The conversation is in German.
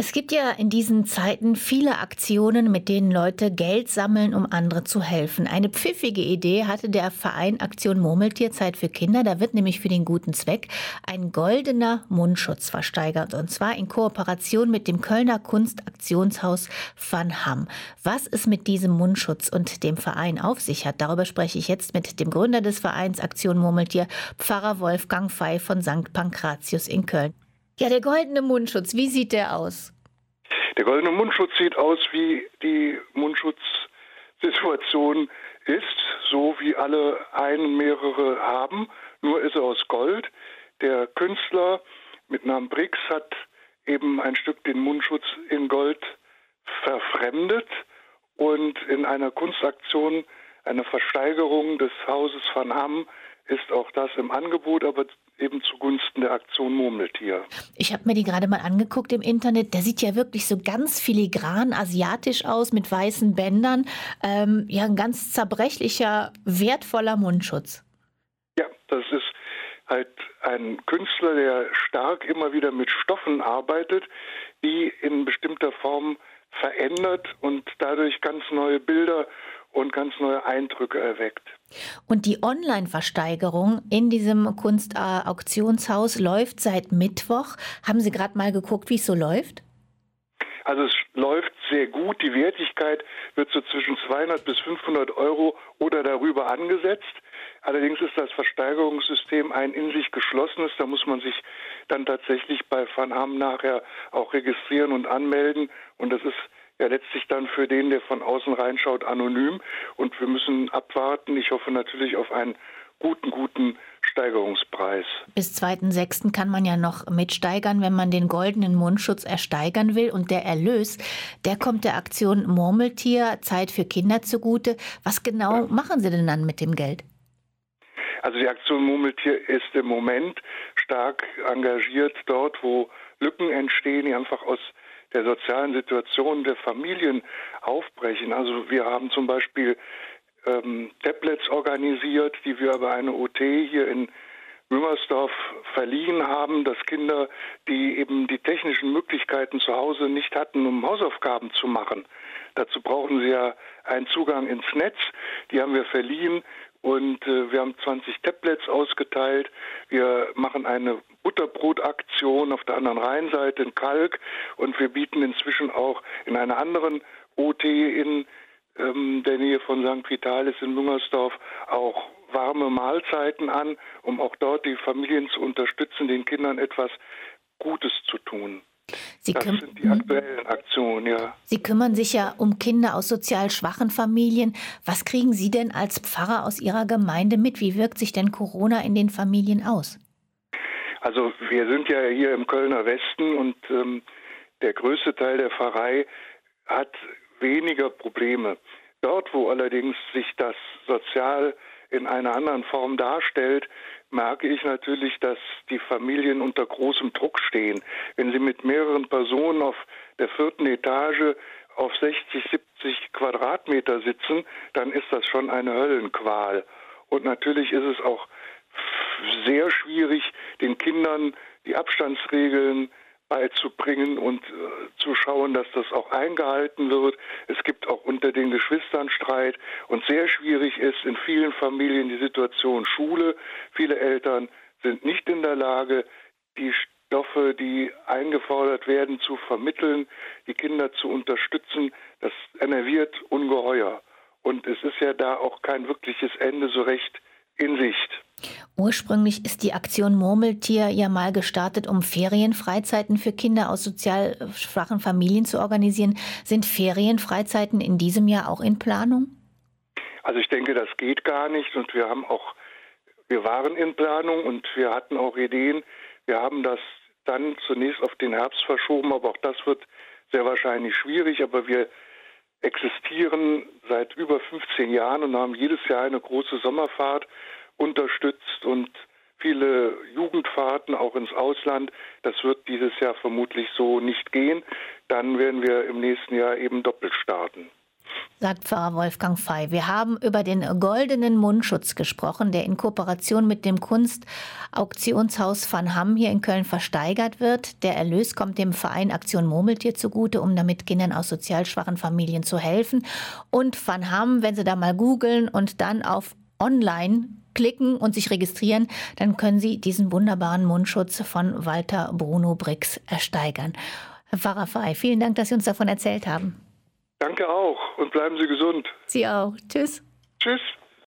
Es gibt ja in diesen Zeiten viele Aktionen, mit denen Leute Geld sammeln, um andere zu helfen. Eine pfiffige Idee hatte der Verein Aktion Murmeltier Zeit für Kinder. Da wird nämlich für den guten Zweck ein goldener Mundschutz versteigert. Und zwar in Kooperation mit dem Kölner Kunstaktionshaus Van Ham. Was es mit diesem Mundschutz und dem Verein auf sich hat, darüber spreche ich jetzt mit dem Gründer des Vereins Aktion Murmeltier, Pfarrer Wolfgang Fey von St. Pankratius in Köln. Ja, der goldene Mundschutz, wie sieht der aus? Der goldene Mundschutz sieht aus, wie die Mundschutzsituation ist, so wie alle mehrere haben, nur ist er aus Gold. Der Künstler mit Namen Brix hat eben ein Stück den Mundschutz in Gold verfremdet und in einer Kunstaktion, einer Versteigerung des Hauses Van Ham, ist auch das im Angebot, aber eben zugunsten der Aktion Murmeltier. Ich habe mir die gerade mal angeguckt im Internet. Der sieht ja wirklich so ganz filigran asiatisch aus mit weißen Bändern. Ja, ein ganz zerbrechlicher, wertvoller Mundschutz. Ja, das ist halt ein Künstler, der stark immer wieder mit Stoffen arbeitet, die in bestimmter Form verändert und dadurch ganz neue Bilder und ganz neue Eindrücke erweckt. Und die Online-Versteigerung in diesem Kunstauktionshaus läuft seit Mittwoch. Haben Sie gerade mal geguckt, wie es so läuft? Also es läuft sehr gut. Die Wertigkeit wird so zwischen 200 bis 500 Euro oder darüber angesetzt. Allerdings ist das Versteigerungssystem ein in sich geschlossenes. Da muss man sich dann tatsächlich bei Van Ham nachher auch registrieren und anmelden. Und das ist ja letztlich dann für den, der von außen reinschaut, anonym. Und wir müssen abwarten. Ich hoffe natürlich auf einen guten Steigerungspreis. Bis 2.6. kann man ja noch mitsteigern, wenn man den goldenen Mundschutz ersteigern will. Und der Erlös, der kommt der Aktion Murmeltier Zeit für Kinder zugute. Was genau machen Sie denn dann mit dem Geld? Also die Aktion Murmeltier ist im Moment stark engagiert dort, wo Lücken entstehen, die einfach aus der sozialen Situation der Familien aufbrechen. Also wir haben zum Beispiel Tablets organisiert, die wir über eine OT hier in Müngersdorf verliehen haben, dass Kinder, die eben die technischen Möglichkeiten zu Hause nicht hatten, um Hausaufgaben zu machen. Dazu brauchen sie ja einen Zugang ins Netz. Die haben wir verliehen und wir haben 20 Tablets ausgeteilt. Wir machen eine Butterbrotaktion auf der anderen Rheinseite in Kalk und wir bieten inzwischen auch in einer anderen OT in der Nähe von St. Vitalis in Müngersdorf auch warme Mahlzeiten an, um auch dort die Familien zu unterstützen, den Kindern etwas Gutes zu tun. Das sind die aktuellen Aktionen, ja. Sie kümmern sich ja um Kinder aus sozial schwachen Familien. Was kriegen Sie denn als Pfarrer aus Ihrer Gemeinde mit? Wie wirkt sich denn Corona in den Familien aus? Also wir sind ja hier im Kölner Westen und der größte Teil der Pfarrei hat weniger Probleme. Dort, wo allerdings sich das sozial in einer anderen Form darstellt, merke ich natürlich, dass die Familien unter großem Druck stehen. Wenn sie mit mehreren Personen auf der 4. Etage auf 60, 70 Quadratmeter sitzen, dann ist das schon eine Höllenqual. Und natürlich ist es auch sehr schwierig, den Kindern die Abstandsregeln beizubringen und zu schauen, dass das auch eingehalten wird. Es gibt auch unter den Geschwistern Streit und sehr schwierig ist in vielen Familien die Situation Schule. Viele Eltern sind nicht in der Lage, die Stoffe, die eingefordert werden, zu vermitteln, die Kinder zu unterstützen. Das enerviert ungeheuer. Und es ist ja da auch kein wirkliches Ende so recht in Sicht. Ursprünglich ist die Aktion Murmeltier ja mal gestartet, um Ferienfreizeiten für Kinder aus sozial schwachen Familien zu organisieren. Sind Ferienfreizeiten in diesem Jahr auch in Planung? Also ich denke, das geht gar nicht und wir waren in Planung und wir hatten auch Ideen. Wir haben das dann zunächst auf den Herbst verschoben, aber auch das wird sehr wahrscheinlich schwierig. Aber wir existieren seit über 15 Jahren und haben jedes Jahr eine große Sommerfahrt unterstützt und viele Jugendfahrten auch ins Ausland. Das wird dieses Jahr vermutlich so nicht gehen. Dann werden wir im nächsten Jahr eben doppelt starten. sagt Pfarrer Wolfgang Fey. Wir haben über den goldenen Mundschutz gesprochen, der in Kooperation mit dem Kunstauktionshaus Van Ham hier in Köln versteigert wird. Der Erlös kommt dem Verein Aktion Murmeltier zugute, um damit Kindern aus sozial schwachen Familien zu helfen. Und Van Ham, wenn Sie da mal googeln und dann auf Online klicken und sich registrieren, dann können Sie diesen wunderbaren Mundschutz von Walter Bruno Brix ersteigern. Herr Pfarrer Fey, vielen Dank, dass Sie uns davon erzählt haben. Danke auch und bleiben Sie gesund. Sie auch. Tschüss. Tschüss.